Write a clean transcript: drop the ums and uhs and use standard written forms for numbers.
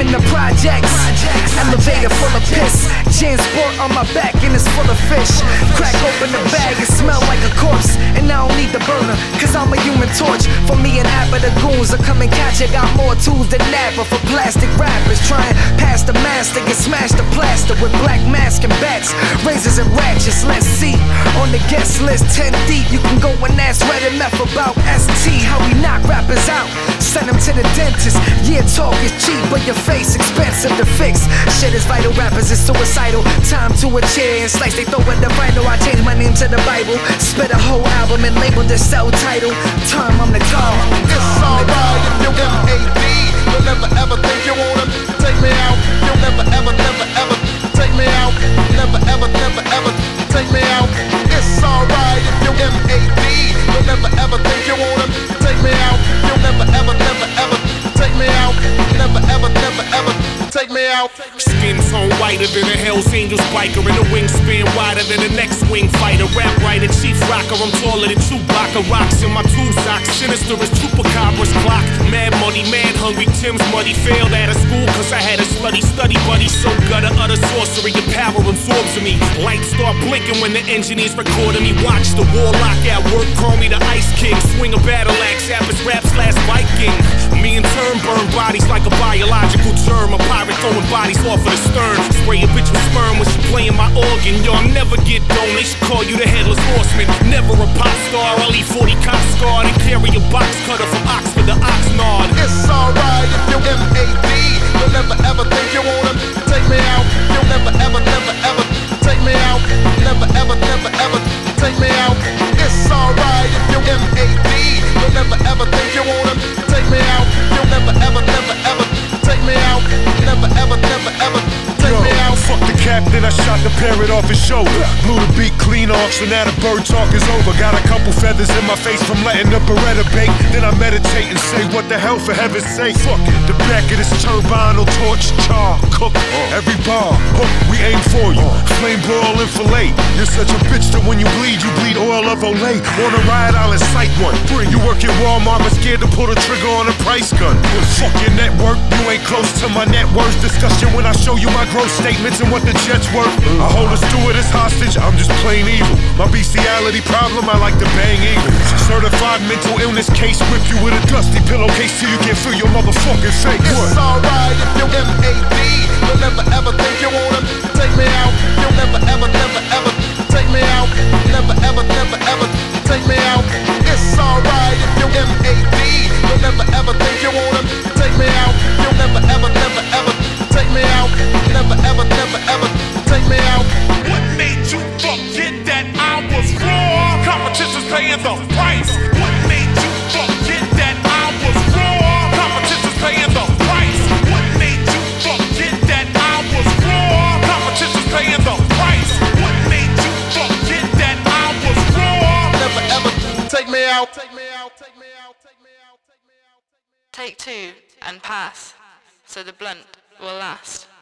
in the projects. Elevator full of piss, Jansport on my back and it's full of fish. Crack open the bag, it smell like a corpse. And I don't need the burner, cause I'm a human torch. For me and Abba the goons will come and catch it. Got more tools than Nappa for plastic rappers. Trying past the master, get smashed the plaster with black mask and bats, razors and ratchets. Let's see, on the guest list 10 deep. You can go and ask Red and Meth about ST, how we knock rappers out, send them to the dentist. Yeah, talk is cheap, but your face expensive to fix. Shit is vital, rappers is suicidal. Time to a chair and slice, they throw in the vinyl. I changed my name to the Bible, spit a whole album and labeled the cell title. Time I'm the call. It's alright if you MAD. You'll never ever think you wanna take me out. You'll never ever, never ever take me out. Never ever, never ever take me out. It's alright if you MAD. You'll never ever think you wanna take me out. You'll never ever, never ever take me out. Never ever, never ever take me out. Skin tone whiter than a Hell's Angels biker, and a wingspan wider than the next wing fighter. Rap writer, chief rocker, I'm taller than Chewbacca. Rocks in my tube socks, sinister as Chupacabra's clock. Mad money, mad hungry, Tim's muddy. Failed out of school cause I had a slutty study buddy. So gutter, utter sorcery, the power absorbs in me. Lights start blinking when the engineers recording me. Watch the warlock at work, call me the Ice King. Swing a battle axe, Apis rap / Viking. Me and turn burn bodies like a biological germ. A pirate throwing bodies off of the stern. Spray a bitch with sperm when she playing my organ. Y'all never get done, they should call you the Headless Horseman. Never a pop star, I'll leave 40 cops scarred and carry a box cutter from Oxford to Oxnard. It's alright if you MAD. You'll never ever think you wanna take me out. You'll never ever, never ever take me out. Never ever, never ever take me out. It's alright if you MAD. You'll never ever think you wanna take me out. You'll never ever, never ever take me out. Never ever, never ever take me out. Fuck the captain, I shot the parrot off his shoulder. Blew the beat clean off, so now the bird talk is over. Got a couple feathers in my face from letting the Beretta bake. Then I meditate and say, what the hell, for heaven's sake. Fuck it, the back of this turbine will torch, char, cook. Every bar, hook, we aim for you. Flame broil and fillet. You're such a bitch that when you bleed oil of Olay. Wanna ride, I'll incite one. You work at Walmart, but scared to pull the trigger on a price gun. Fuck your network, you ain't close to my net worth. Discussion when I show you my gross statements and what the jet's worth. I hold a stewardess hostage, I'm just plain evil. My bestiality problem, I like to bang eagles. Certified mental illness case, whip you with a dusty pillowcase till you can't feel your motherfucking face. It's alright if you MAD. You'll never ever think you wanna take me out. You'll never ever, never ever take me out. Never ever, never ever take me out. It's alright if you MAD. You'll never ever think you wanna take me out. You'll never ever, never ever take me out. Never ever, never ever take me out. What made you forget that I was raw? Competition's paying the price. What made you forget that I was raw? Competition's paying the price. What made you forget that I was raw? Competition's paying the price. What made you forget that I was raw? Never ever take me out. Take me out. Take me out. Take me out. Take me out. Take two and pass, so the blunt will last.